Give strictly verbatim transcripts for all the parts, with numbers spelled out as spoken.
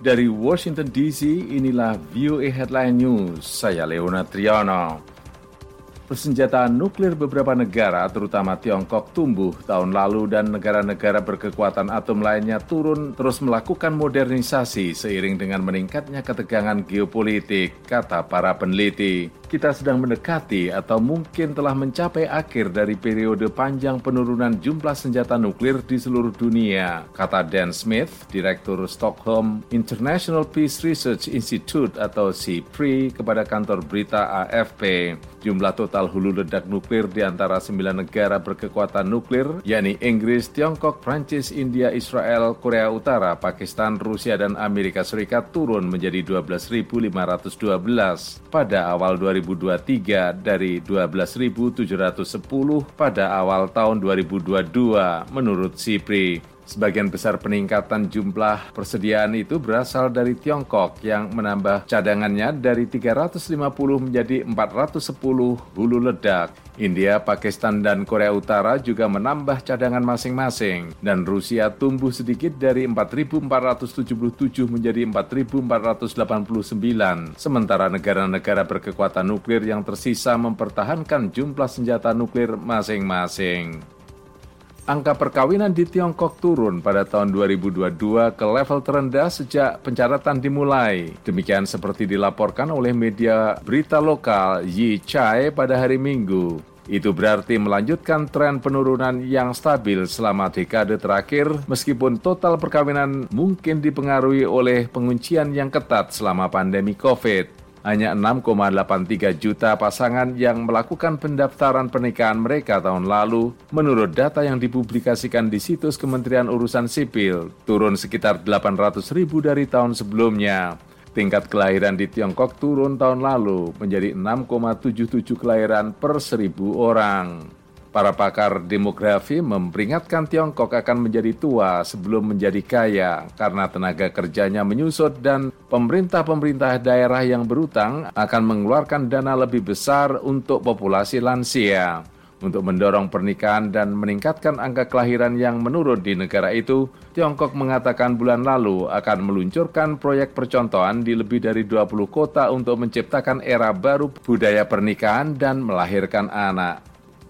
Dari Washington D C, inilah V O A Headline News. Saya Leonard Triano. Persenjataan nuklir beberapa negara, terutama Tiongkok, tumbuh tahun lalu dan negara-negara berkekuatan atom lainnya turun terus melakukan modernisasi seiring dengan meningkatnya ketegangan geopolitik, kata para peneliti. Kita sedang mendekati atau mungkin telah mencapai akhir dari periode panjang penurunan jumlah senjata nuklir di seluruh dunia, kata Dan Smith, Direktur Stockholm International Peace Research Institute atau S I P R I kepada kantor berita A F P. Jumlah total hulu ledak nuklir di antara sembilan negara berkekuatan nuklir, yakni Inggris, Tiongkok, Prancis, India, Israel, Korea Utara, Pakistan, Rusia, dan Amerika Serikat turun menjadi dua belas ribu lima ratus dua belas pada awal dua ribu dua puluh tiga dari dua belas ribu tujuh ratus sepuluh pada awal tahun dua ribu dua puluh dua, menurut S I P R I. Sebagian besar peningkatan jumlah persediaan itu berasal dari Tiongkok yang menambah cadangannya dari tiga ratus lima puluh menjadi empat ratus sepuluh hulu ledak. India, Pakistan, dan Korea Utara juga menambah cadangan masing-masing, dan Rusia tumbuh sedikit dari empat ribu empat ratus tujuh puluh tujuh menjadi empat ribu empat ratus delapan puluh sembilan, sementara negara-negara berkekuatan nuklir yang tersisa mempertahankan jumlah senjata nuklir masing-masing. Angka perkawinan di Tiongkok turun pada tahun dua ribu dua puluh dua ke level terendah sejak pencatatan dimulai. Demikian seperti dilaporkan oleh media berita lokal Yi Chai pada hari Minggu. Itu berarti melanjutkan tren penurunan yang stabil selama dekade terakhir, meskipun total perkawinan mungkin dipengaruhi oleh penguncian yang ketat selama pandemi COVID. Hanya enam koma delapan tiga juta pasangan yang melakukan pendaftaran pernikahan mereka tahun lalu, menurut data yang dipublikasikan di situs Kementerian Urusan Sipil, turun sekitar delapan ratus ribu dari tahun sebelumnya. Tingkat kelahiran di Tiongkok turun tahun lalu menjadi enam koma tujuh tujuh kelahiran per seribu orang. Para pakar demografi memperingatkan Tiongkok akan menjadi tua sebelum menjadi kaya karena tenaga kerjanya menyusut dan pemerintah-pemerintah daerah yang berutang akan mengeluarkan dana lebih besar untuk populasi lansia. Untuk mendorong pernikahan dan meningkatkan angka kelahiran yang menurun di negara itu, Tiongkok mengatakan bulan lalu akan meluncurkan proyek percontohan di lebih dari dua puluh kota untuk menciptakan era baru budaya pernikahan dan melahirkan anak.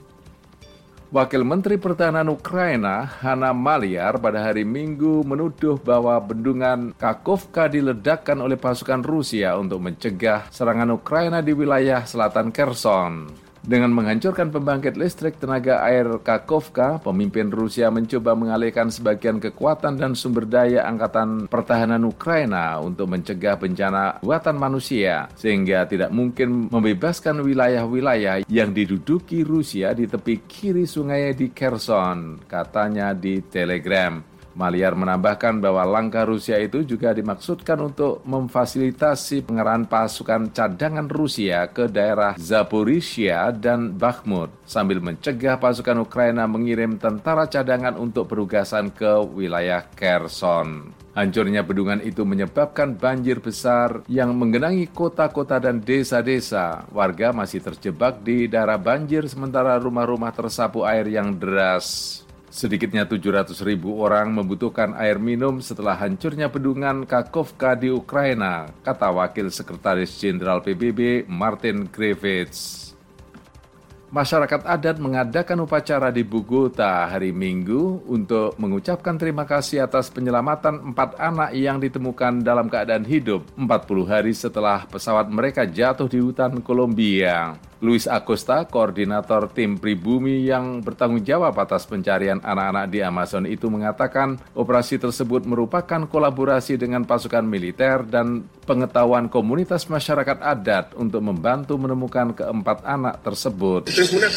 Wakil Menteri Pertahanan Ukraina, Hanna Maliar, pada hari Minggu menuduh bahwa bendungan Kakhovka diledakkan oleh pasukan Rusia untuk mencegah serangan Ukraina di wilayah selatan Kherson. Dengan menghancurkan pembangkit listrik tenaga air Kakhovka, pemimpin Rusia mencoba mengalihkan sebagian kekuatan dan sumber daya angkatan pertahanan Ukraina untuk mencegah bencana buatan manusia, sehingga tidak mungkin membebaskan wilayah-wilayah yang diduduki Rusia di tepi kiri sungai di Kherson, katanya di Telegram. Maliar menambahkan bahwa langkah Rusia itu juga dimaksudkan untuk memfasilitasi pengerahan pasukan cadangan Rusia ke daerah Zaporizhia dan Bakhmut, sambil mencegah pasukan Ukraina mengirim tentara cadangan untuk perugasan ke wilayah Kherson. Hancurnya bendungan itu menyebabkan banjir besar yang menggenangi kota-kota dan desa-desa. Warga masih terjebak di daerah banjir sementara rumah-rumah tersapu air yang deras. Sedikitnya tujuh ratus ribu orang membutuhkan air minum setelah hancurnya bendungan Kakhovka di Ukraina, kata Wakil Sekretaris Jenderal P B B Martin Griffiths. Masyarakat adat mengadakan upacara di Bogota hari Minggu untuk mengucapkan terima kasih atas penyelamatan empat anak yang ditemukan dalam keadaan hidup empat puluh hari setelah pesawat mereka jatuh di hutan Kolombia. Luis Acosta, koordinator tim pribumi yang bertanggung jawab atas pencarian anak-anak di Amazon itu mengatakan operasi tersebut merupakan kolaborasi dengan pasukan militer dan pengetahuan komunitas masyarakat adat untuk membantu menemukan keempat anak tersebut.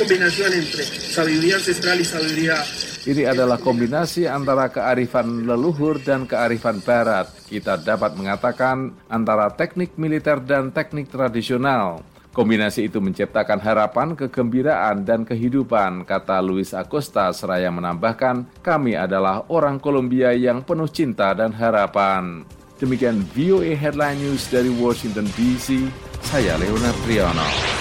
Ini adalah kombinasi antara kearifan leluhur dan kearifan barat. Kita dapat mengatakan antara teknik militer dan teknik tradisional. Kombinasi itu menciptakan harapan, kegembiraan, dan kehidupan, kata Luis Acosta seraya menambahkan, kami adalah orang Kolombia yang penuh cinta dan harapan. Demikian V O A Headline News dari Washington D C, saya Leonard Triano.